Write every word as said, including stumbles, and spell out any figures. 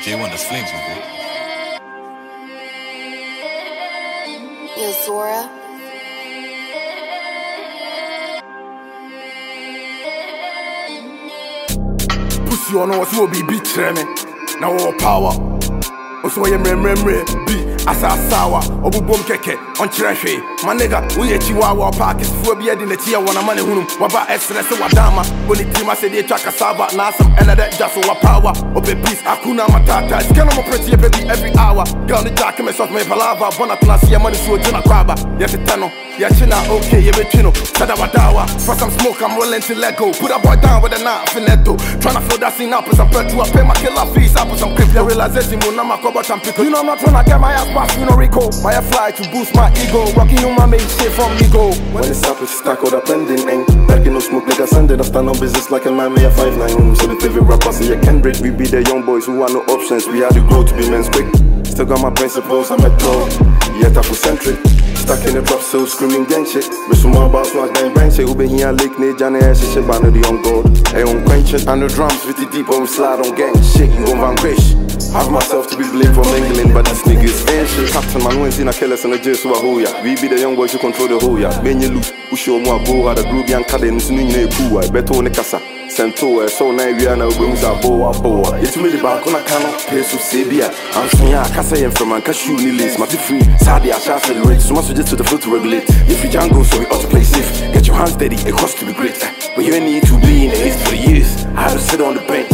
J one, that's flames, my boy. Yo, Zora. Pussy on us will be beat me. Now all power. Also you remember be asa sawa obu bom keke on chirehwe my nigga we chihuahua park is for be in the tia wana mane hunum waba extra se wadama boni tima se dey twaka saba na some another just over power obe peace akuna matata it's kind of pretty baby every hour girl the jack me soft me palava bona class ya money so jina kwaba yes it no ya china okay ye betwino sada wadawa for some smoke I'm willing to let go put a boy down with a knife in that door tryna fill that scene up with some petrol pay my killer fees up with some creep your realization mo na makoba champion you know I'm not tryna get my ass past you know Rico my fly to boost my ego rocking you my main shit from ego when it's up it's stack or the pending ain't bagging no smoke nigga send it I stand on business like a man me a five nine so the favorite rappers in your Kendrick we be the young boys who want no options we had to grow to be men's quick still got my principles I'm a pro yet Afrocentric stuck in the drop so screaming gang shit with some more about swag gang bang shit who be here lake ne jane ass shit by the on god hey on quenching and the drums with the deep when we slide on gang shit you gon' vanquish have myself to be blamed for mingling but these niggas ain't shit captain man when seen a killers and a jail so I hold ya we be the young boys who control the whole ya when you lose who show more go how the group young cadence no you cool I better on the casa Sento so na we na we a boa boa it's me the back on a cano pay so sebia I'm saying I can say from man cashew ni list my free sadi I shall celebrate so much just to the flow to regulate if you jungle so we ought to play safe get your hands steady it costs to be great but you need to be in the haste for years I had to sit on the bench